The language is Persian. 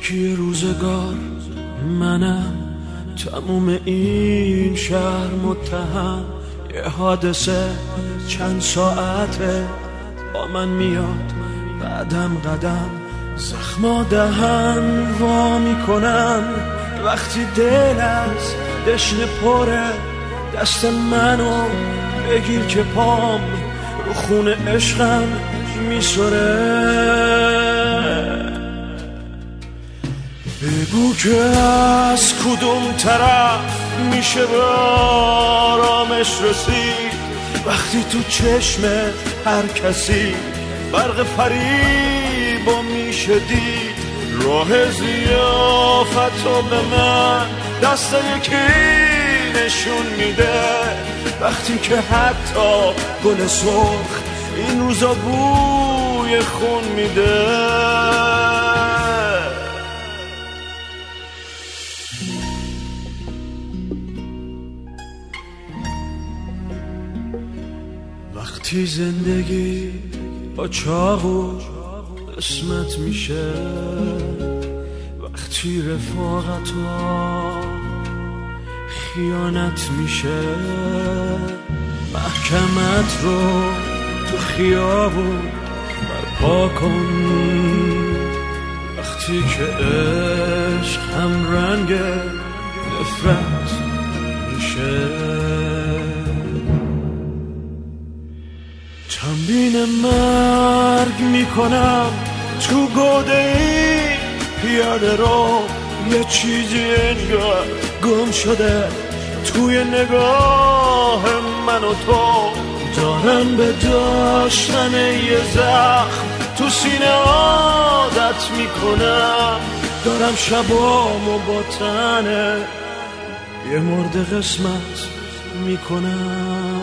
یکی روزگار منم، تموم این شهر متهم، یه حادثه چند ساعته با من میاد قدم قدم، زخما دهن وا میکنن وقتی دل از دشنه پره، دست منو بگیر که پام رو خون عشقم میسره. بگو که از کدوم طرف میشه به آرامش رسید وقتی تو چشم هر کسی برق فریبا میشه دید. راه ضیافتو به من دست یکی نشون میده وقتی که حتی گل سرخ این روزا بوی خون میده. وقتی زندگی با چاقو قسمت میشه، وقتی رفاقت‌ها خیانت میشه، محکمت رو تو خیابون برپا کن وقتی که عشق هم رنگ نفرت میشه. تمرین مرگ میکنم تو گوده این پیاده رو، یه چیزی انگار گم شده توی نگاه من و تو. دارم به داشتن یه زخم تو سینه عادت میکنم، دارم شبامو با تنه یه مرد قسمت میکنم.